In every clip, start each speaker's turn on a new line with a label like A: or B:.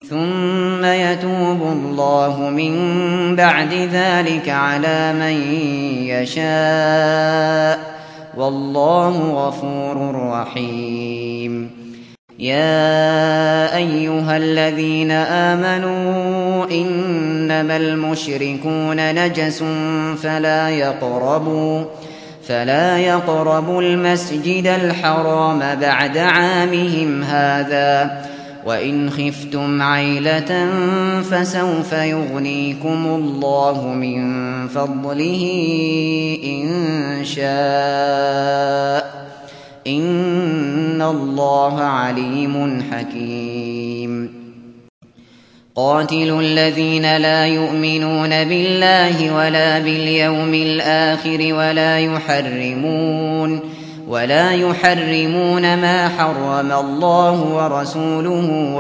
A: ثم يتوب الله من بعد ذلك على من يشاء والله غفور رحيم. يا أيها الذين آمنوا إنما المشركون نجس فلا يقربوا المسجد الحرام بعد عامهم هذا وإن خفتم عيلة فسوف يغنيكم الله من فضله إن شاء إن الله عليم حكيم. قاتلوا الذين لا يؤمنون بالله ولا باليوم الآخر ولا يحرمون ما حرم الله ورسوله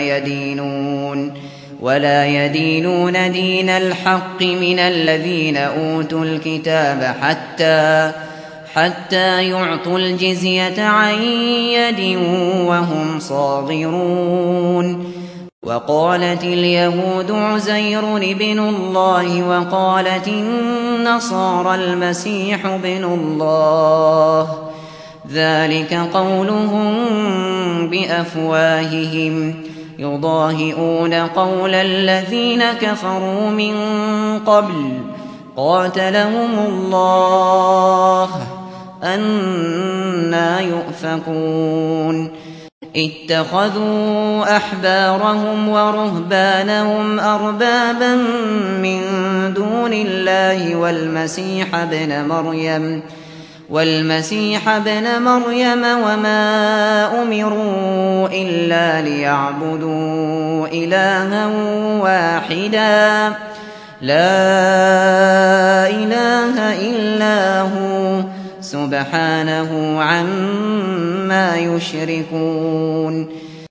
A: ولا يدينون دين الحق من الذين أوتوا الكتاب حتى يعطوا الجزية عن يد وهم صاغرون. وقالت اليهود عزير ابن الله وقالت النصارى المسيح ابن الله ذلك قولهم بأفواههم يضاهئون قول الذين كفروا من قبل قاتلهم الله أنى يؤفكون. اتخذوا أحبارهم ورهبانهم أربابا من دون الله والمسيح ابن مريم وما أمروا إلا ليعبدوا إلها واحدا لا إله إلا هو سبحانه عما يشركون.